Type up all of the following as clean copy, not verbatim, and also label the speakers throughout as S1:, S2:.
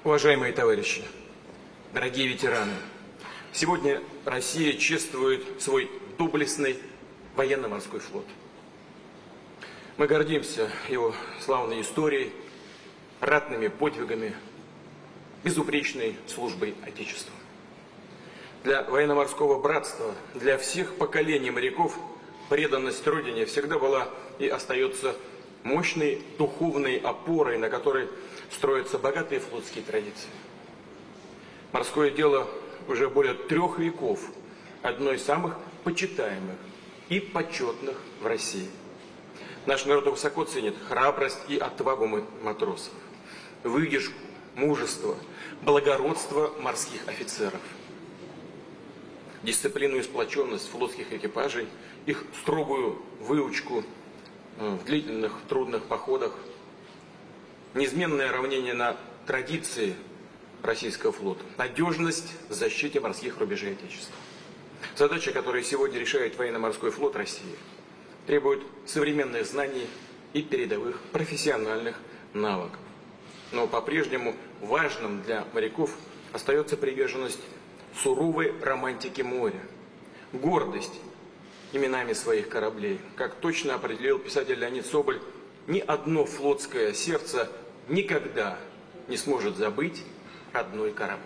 S1: Уважаемые товарищи, дорогие ветераны, сегодня Россия чествует свой доблестный военно-морской флот. Мы гордимся его славной историей, ратными подвигами, безупречной службой Отечеству. Для военно-морского братства, для всех поколений моряков преданность Родине всегда была и остается мощной духовной опорой, на которой строятся богатые флотские традиции. Морское дело уже более 3 веков одно из самых почитаемых и почетных в России. Наш народ высоко ценит храбрость и отвагу матросов, выдержку, мужество, благородство морских офицеров, дисциплину и сплоченность флотских экипажей, их строгую выучку в длительных трудных походах, неизменное равнение на традиции российского флота, надежность в защите морских рубежей Отечества. Задача, которую сегодня решает военно-морской флот России, требует современных знаний и передовых профессиональных навыков. Но по-прежнему важным для моряков остается приверженность суровой романтике моря, гордость именами своих кораблей. Как точно определил писатель Леонид Соболь, ни одно флотское сердце никогда не сможет забыть родной корабль.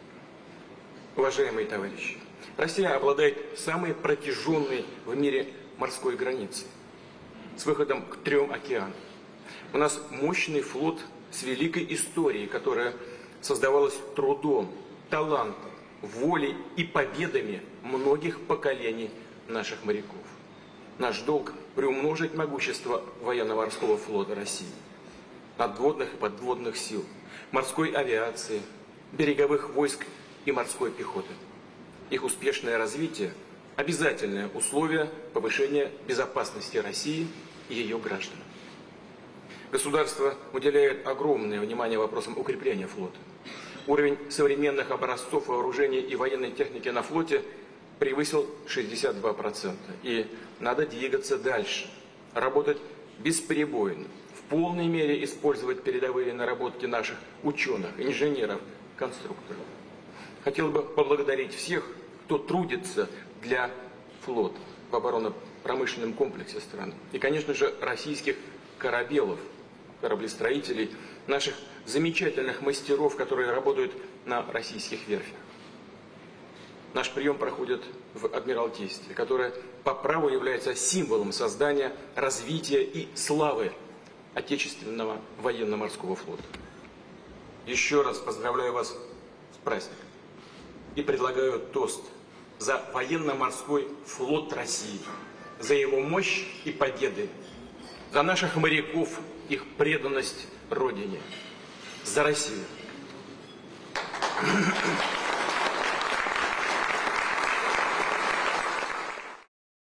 S1: Уважаемые товарищи, Россия обладает самой протяженной в мире морской границей, с выходом к 3 океанам. У нас мощный флот с великой историей, которая создавалась трудом, талантом, волей и победами многих поколений наших моряков. Наш долг – приумножить могущество военно-морского флота России, надводных и подводных сил, морской авиации, береговых войск и морской пехоты. Их успешное развитие – обязательное условие повышения безопасности России и ее граждан. Государство уделяет огромное внимание вопросам укрепления флота. Уровень современных образцов вооружений и военной техники на флоте превысил 62%. И надо двигаться дальше, работать бесперебойно, в полной мере использовать передовые наработки наших ученых, инженеров, конструкторов. Хотел бы поблагодарить всех, кто трудится для флота в оборонно-промышленном комплексе страны. И, конечно же, российских корабелов, кораблестроителей, наших замечательных мастеров, которые работают на российских верфях. Наш прием проходит в Адмиралтействе, которое по праву является символом создания, развития и славы отечественного военно-морского флота. Еще раз поздравляю вас с праздником и предлагаю тост за военно-морской флот России, за его мощь и победы, за наших моряков, их преданность Родине, за Россию.